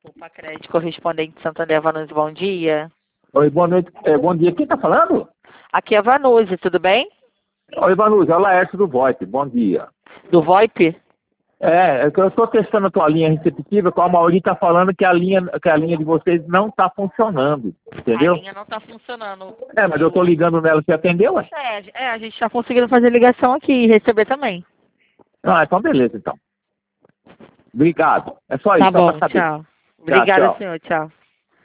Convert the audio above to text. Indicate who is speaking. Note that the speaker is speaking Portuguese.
Speaker 1: Opa, Crédito Correspondente Santander, Vanusa, bom dia.
Speaker 2: Oi, boa noite. Bom dia. Quem tá falando?
Speaker 1: Aqui é a Vanusa, tudo bem?
Speaker 2: Oi, Vanusa, é o Laércio do VoIP. Bom dia.
Speaker 1: Do VoIP?
Speaker 2: É que eu estou testando a tua linha receptiva, com a Mauri tá falando que a linha de vocês não tá funcionando, entendeu?
Speaker 1: A linha não está funcionando.
Speaker 2: Mas eu tô ligando nela, você atendeu, ué?
Speaker 1: A gente está conseguindo fazer ligação aqui e receber também.
Speaker 2: Ah, então beleza, então. Obrigado. É só isso,
Speaker 1: Tá
Speaker 2: só
Speaker 1: bom,
Speaker 2: pra saber.
Speaker 1: tchau. Obrigada,
Speaker 2: Tchau.
Speaker 1: senhor, tchau.